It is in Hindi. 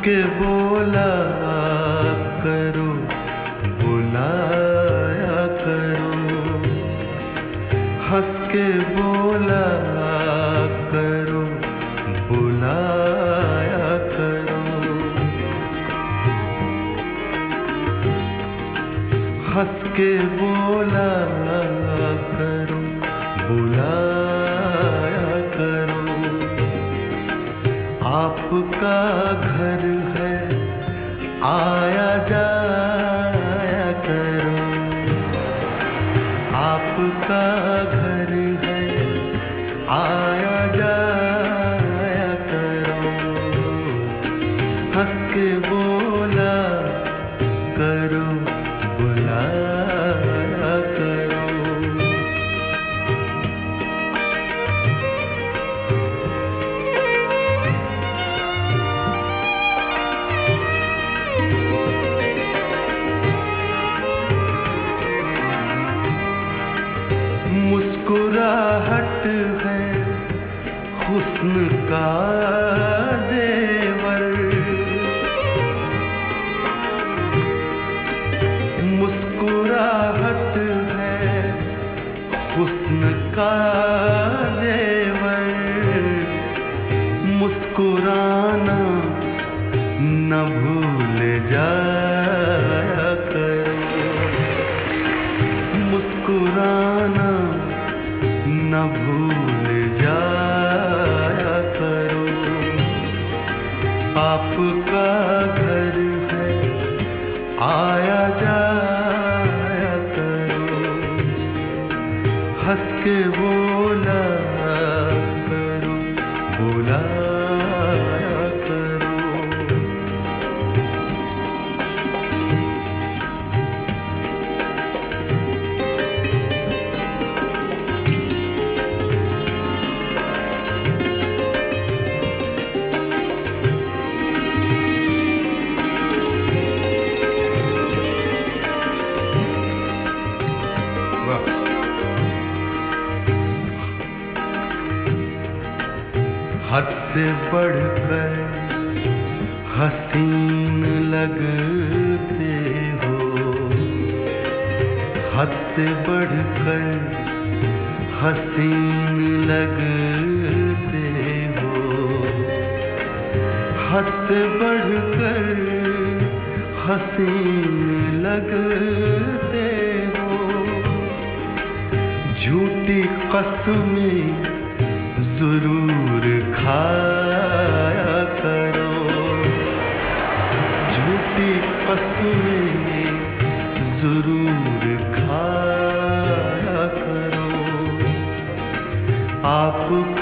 के बोला करो, बुलाया करो, हंस के बोला करो, बुलाया करो, हंस के बोला करो, बुलाया करो। आपका घर है, आया जाया करो। आपका घर है, आया जाया करो। हंस के बोला करो, बुलाया करो। मुस्कुराहट है हुस्न का जेवर, मुस्कुराहट है हुस्न का जेवर। मुस्कुराना न भूल जाया करो, मुस्कुराना न भूल जाया करो। आपका घर है, आया जाया करो। हंस के बोला करो, बुलाया करो। हद से बढ़कर हसीन लगते हो, हद से बढ़कर हसीन लगते हो, हद से बढ़कर हसीन लगते हो। झूठी कसमें जरूर खाया करो, झूठी कसमें जरूर खाया करो। आप